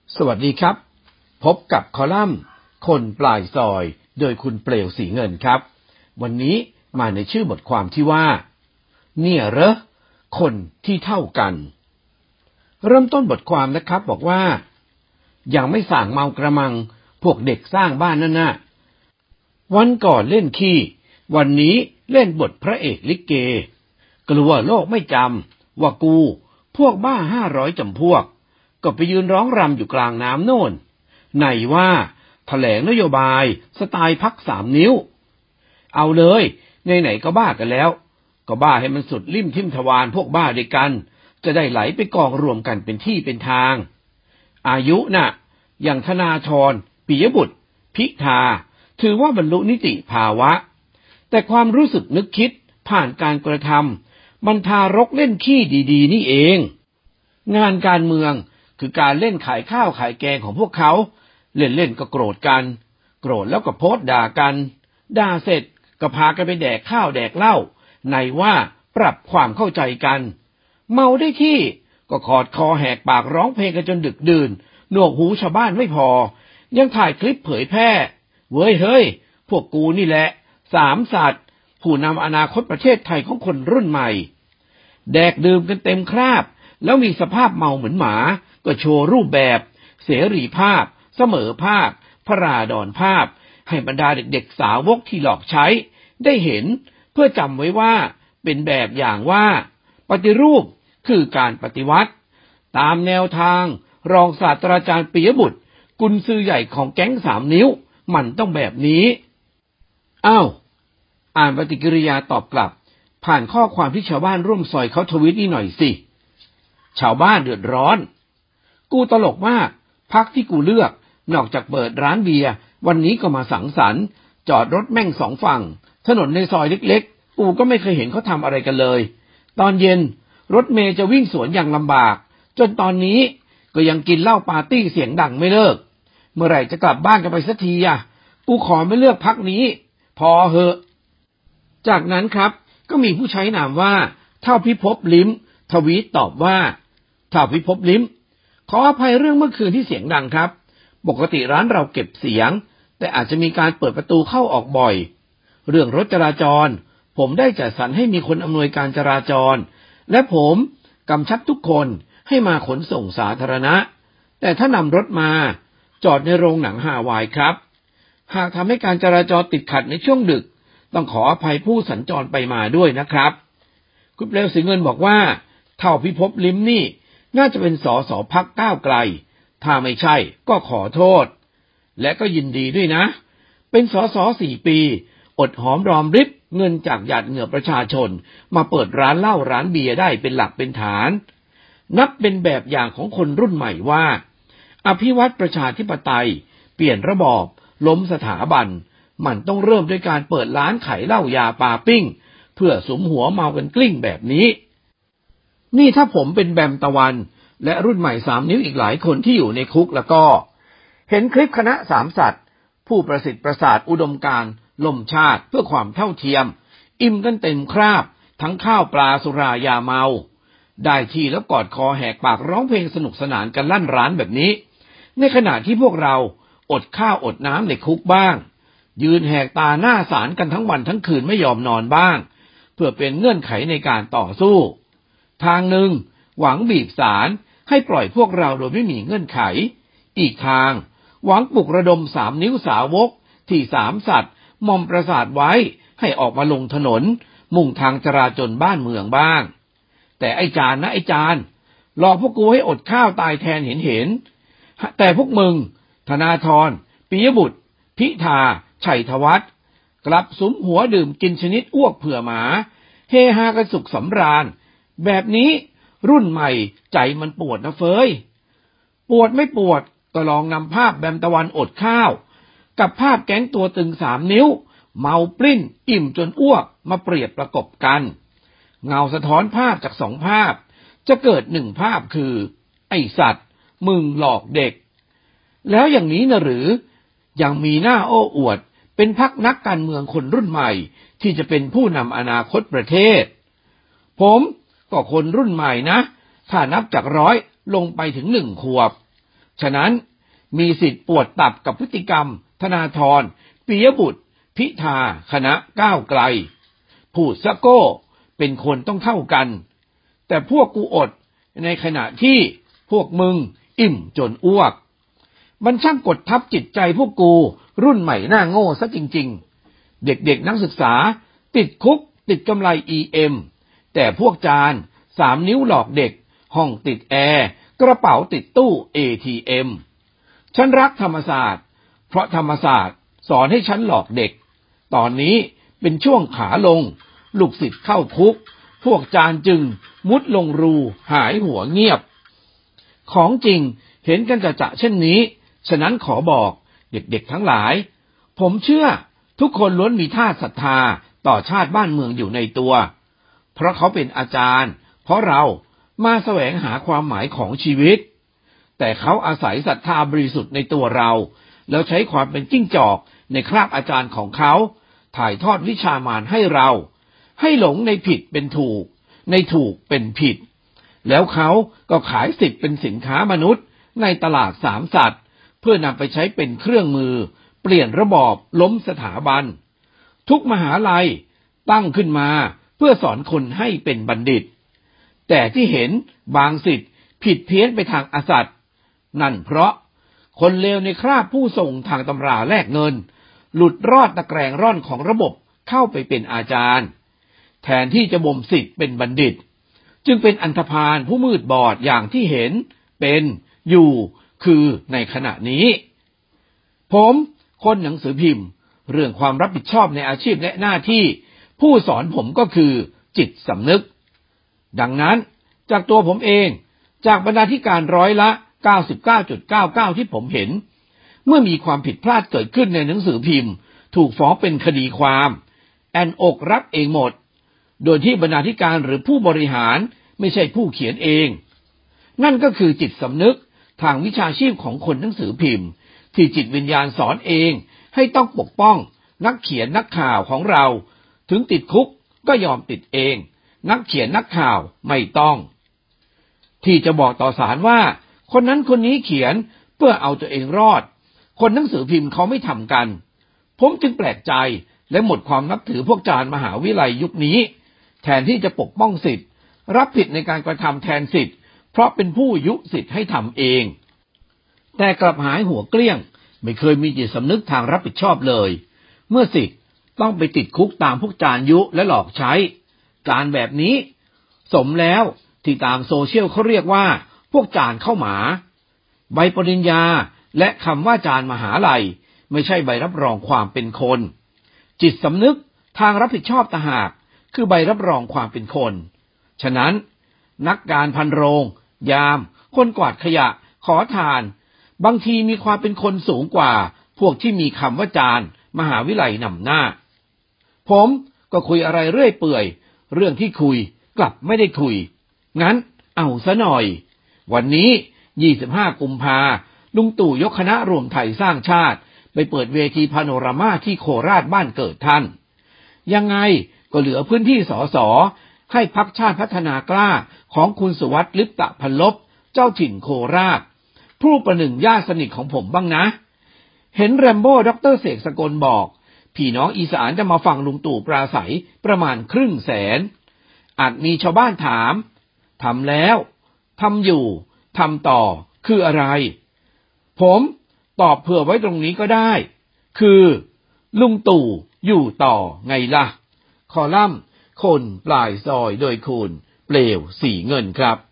สวัสดีครับพบกับคอลัมน์คนปลายซอยโดยคุณเปลวสีเงินครับวันนี้มาในชื่อบทความที่ว่าเนี่ยเหรอคนที่เท่ากันเริ่มต้นบทความนะครับบอกว่ายังไม่ส่างเมากระมังพวกเด็กสร้างบ้านนั่นน่ะวันก่อนเล่นขี้วันนี้เล่นบทพระเอกลิเกกลัวโลกไม่จำว่ากูพวกบ้า500 จำพวกก็ไปยืนร้องรำอยู่กลางน้ำโน่นไหนว่าแถลงนโยบายสไตล์พรรค3 นิ้วเอาเลยไหนๆก็บ้ากันแล้วก็บ้าให้มันสุดลิ่มทิ่มทวารพวกบ้าด้วยกันจะได้ไหลไปกองรวมกันเป็นที่เป็นทางอายุน่ะอย่างธนาธรปิยบุตรพิธาถือว่าบรรลุนิติภาวะแต่ความรู้สึกนึกคิดผ่านการกระทำมันทารกเล่นขี้ดีๆนี่เองงานการเมืองคือการเล่นขายข้าวขายแกงของพวกเขาเล่นๆก็โกรธกันโกรธแล้วก็โพสต์ด่ากันด่าเสร็จก็พากันไปแดกข้าวแดกเหล้าไหนว่าปรับความเข้าใจกันเมาได้ที่ก็ขอดคอแหกปากร้องเพลงกันจนดึกดื่นหนวกหูชาวบ้านไม่พอยังถ่ายคลิปเผยแพร่เว้ยเฮ้ยพวกกูนี่แหละ3 สัตว์ผู้นำอนาคตประเทศไทยของคนรุ่นใหม่แดกดื่มกันเต็มคราบแล้วมีสภาพเมาเหมือนหมาก็โชว์รูปแบบเสรีภาพเสมอภาคพระราดอนภาพให้บรรดาเด็กๆสาวกที่หลอกใช้ได้เห็นเพื่อจำไว้ว่าเป็นแบบอย่างว่าปฏิรูปคือการปฏิวัติตามแนวทางรองศาสตราจารย์ปิยบุตรกุนซือใหญ่ของแก๊ง3 นิ้วมันต้องแบบนี้อ้าวอ่านปฏิกิริยาตอบกลับผ่านข้อความที่ชาวบ้านร่วมซอยเขาทวิตนี่หน่อยสิชาวบ้านเดือดร้อนกูตลกมากพรรคที่กูเลือกนอกจากเปิดร้านเบียร์วันนี้ก็มาสังสรรค์จอดรถแม่ง2 ฝั่งถนนในซอยเล็กๆกูก็ไม่เคยเห็นเขาทำอะไรกันเลยตอนเย็นรถเมล์จะวิ่งสวนอย่างลำบากจนตอนนี้ก็ยังกินเหล้าปาร์ตี้เสียงดังไม่เลิกเมื่อไหร่จะกลับบ้านกันไปสักทีอ่ะกูขอไม่เลือกพรรคนี้พอเหอะจากนั้นครับก็มีผู้ใช้นามว่าเท่าพิภพลิ้มทวีตตอบว่าเท่าพิภพลิ้มขออภัยเรื่องเมื่อคืนที่เสียงดังครับปกติร้านเราเก็บเสียงแต่อาจจะมีการเปิดประตูเข้าออกบ่อยเรื่องรถจราจรผมได้จัดสรรให้มีคนอำนวยการจราจรและผมกำชับทุกคนให้มาขนส่งสาธารณะแต่ถ้านำรถมาจอดในโรงหนังฮาวายครับหากทำให้การจราจรติดขัดในช่วงดึกต้องขออภัยผู้สัญจรไปมาด้วยนะครับคุณเปลวสีเงินบอกว่าเท่าพิภพลิ้มนี่น่าจะเป็นสสพรรคก้าวไกลถ้าไม่ใช่ก็ขอโทษและก็ยินดีด้วยนะเป็นสส4 ปีอดหอมรอมริบเงินจากหยาดเหงื่อประชาชนมาเปิดร้านเหล้าร้านเบียร์ได้เป็นหลักเป็นฐานนับเป็นแบบอย่างของคนรุ่นใหม่ว่าอภิวัตประชาธิปไตยเปลี่ยนระบอบล้มสถาบันมันต้องเริ่มด้วยการเปิดร้านขายเหล้ายาปาปิ้งเพื่อสุมหัวเมากันกลิ้งแบบนี้นี่ถ้าผมเป็นแบมตะวันและรุ่นใหม่3 นิ้วอีกหลายคนที่อยู่ในคุกแล้วก็เห็นคลิปคณะ3 สัตว์ผู้ประสิทธิ์ประสาทอุดมการณ์ล่มชาติเพื่อความเท่าเทียมอิ่มกันเต็มคราบทั้งข้าวปลาสุรายาเมาได้ที่แล้วกอดคอแหกปากร้องเพลงสนุกสนานกันลั่นร้านแบบนี้ในขณะที่พวกเราอดข้าวอดน้ำในคุกบ้างยืนแหกตาหน้าศาลกันทั้งวันทั้งคืนไม่ยอมนอนบ้างเพื่อเป็นเงื่อนไขในการต่อสู้ทางหนึ่งหวังบีบศาลให้ปล่อยพวกเราโดยไม่มีเงื่อนไขอีกทางหวังปลุกระดม3 นิ้วสาวกที่3 สัตว์มอมประสาทไว้ให้ออกมาลงถนนมุ่งทางจราจรบ้านเมืองบ้างแต่ไอ้จานนะไอ้จานหลอกพวกกูให้อดข้าวตายแทนเห็นแต่พวกมึงธนาธรปิยบุตรพิธาชัยธวัฒน์กลับสุมหัวดื่มกินชนิดอ้วกเผื่อหมาเฮฮากันสุขสำราญแบบนี้รุ่นใหม่ใจมันปวดนะเฟยปวดไม่ปวดก็ลองนำภาพแบมตะวันอดข้าวกับภาพแก๊งตัวตึง3 นิ้วเมาปลิ้นอิ่มจนอ้วกมาเปรียบประกบกันเงาสะท้อนภาพจาก2 ภาพจะเกิด1 ภาพคือไอสัตว์มึงหลอกเด็กแล้วอย่างนี้นะหรือยังมีหน้าโอ้อวดเป็นพรรคนักการเมืองคนรุ่นใหม่ที่จะเป็นผู้นำอนาคตประเทศผมก็คนรุ่นใหม่นะถ้านับจาก100ลงไปถึง1 ขวบฉะนั้นมีสิทธิ์ปวดตับกับพฤติกรรมธนาธร ปิยบุตร พิธาคณะก้าวไกลพูดซะโก้เป็นคนต้องเท่ากันแต่พวกกูอดในขณะที่พวกมึงอิ่มจนอ้วกมันช่างกดทับจิตใจพวกกูรุ่นใหม่หน้าโง่ซะจริงๆเด็กๆนักศึกษาติดคุกติดกำไร EM แต่พวกจาน3 นิ้วหลอกเด็กห้องติดแอร์กระเป๋าติดตู้ ATM ฉันรักธรรมศาสตร์เพราะธรรมศาสตร์สอนให้ฉันหลอกเด็กตอนนี้เป็นช่วงขาลงลูกศิษย์เข้าคุกพวกจานจึงมุดลงรูหายหัวเงียบของจริงเห็นกันจะเช่นนี้ฉะนั้นขอบอกเด็กๆทั้งหลายผมเชื่อทุกคนล้วนมีธาตุศรัทธาต่อชาติบ้านเมืองอยู่ในตัวเพราะเขาเป็นอาจารย์เพราะเรามาแสวงหาความหมายของชีวิตแต่เขาอาศัยศรัทธาบริสุทธิ์ในตัวเราแล้วใช้ความเป็นจิ้งจอกในคราบอาจารย์ของเขาถ่ายทอดวิชามารให้เราให้หลงในผิดเป็นถูกในถูกเป็นผิดแล้วเขาก็ขายสิทธิ์เป็นสินค้ามนุษย์ในตลาด3 สัตว์เพื่อนำไปใช้เป็นเครื่องมือเปลี่ยนระบอบล้มสถาบันทุกมหาลัยตั้งขึ้นมาเพื่อสอนคนให้เป็นบัณฑิตแต่ที่เห็นบางสิทธิ์ผิดเพี้ยนไปทางอสัตย์นั่นเพราะคนเลวในคราบผู้ส่งทางตำราแลกเงินหลุดรอดตะแกรงร่อนของระบบเข้าไปเป็นอาจารย์แทนที่จะบ่มสิทธิ์เป็นบัณฑิตจึงเป็นอันธพาลผู้มืดบอดอย่างที่เห็นเป็นอยู่คือในขณะนี้ผมคนหนังสือพิมพ์เรื่องความรับผิดชอบในอาชีพและหน้าที่ผู้สอนผมก็คือจิตสำนึกดังนั้นจากตัวผมเองจากบรรณาธิการร้อยละ 99.99 ที่ผมเห็นเมื่อมีความผิดพลาดเกิดขึ้นในหนังสือพิมพ์ถูกฟ้องเป็นคดีความแอนอกรับเองหมดโดยที่บรรณาธิการหรือผู้บริหารไม่ใช่ผู้เขียนเองนั่นก็คือจิตสำนึกทางวิชาชีพของคนหนังสือพิมพ์ที่จิตวิญญาณสอนเองให้ต้องปกป้องนักเขียนนักข่าวของเราถึงติดคุกก็ยอมติดเองนักเขียนนักข่าวไม่ต้องที่จะบอกต่อศาลว่าคนนั้นคนนี้เขียนเพื่อเอาตัวเองรอดคนหนังสือพิมพ์เขาไม่ทำกันผมจึงแปลกใจและหมดความนับถือพวกจารย์มหาวิทยาลัยยุคนี้แทนที่จะปกป้องสิทธิ์รับผิดในการกระทำแทนสิทธิ์เพราะเป็นผู้ยุสิทธิ์ให้ทำเองแต่กลับหายหัวเกลี้ยงไม่เคยมีจิตสำนึกทางรับผิดชอบเลยเมื่อสิทธิ์ต้องไปติดคุกตามพวกจารย์ยุและหลอกใช้การแบบนี้สมแล้วที่ตามโซเชียลเขาเรียกว่าพวกจารย์เข้าหมาใบปริญญาและคำว่าจารย์มหาลัยไม่ใช่ใบรับรองความเป็นคนจิตสำนึกทางรับผิดชอบต่างหากคือใบรับรองความเป็นคนฉะนั้นนักการพันโรงยามคนกวาดขยะขอทานบางทีมีความเป็นคนสูงกว่าพวกที่มีคำว่าจารย์มหาวิทยาลัยนำหน้าผมก็คุยอะไรเรื่อยเปื่อยเรื่องที่คุยกลับไม่ได้คุยงั้นเอาซะหน่อยวันนี้25 กุมภาลุงตู่ยกคณะรวมไทยสร้างชาติไปเปิดเวทีพาโนรามาที่โคราชบ้านเกิดท่านยังไงก็เหลือพื้นที่สสให้พรรคชาติพัฒนากล้าของคุณสุวัสดิ์ลิปตะพันลบเจ้าถิ่นโคราชผู้ประหนึ่งญาติสนิทของผมบ้างนะเห็นแรมโบ้ดร.เสกสกลบอกพี่น้องอีสานจะมาฟังลุงตู่ปราศัยประมาณ500,000อาจมีชาวบ้านถามทำแล้วทำอยู่ทำต่อคืออะไรผมตอบเผื่อไว้ตรงนี้ก็ได้คือลุงตู่อยู่ต่อไงล่ะคอลัมน์คนปลายซอยโดยคุณเปลวสีเงินครับ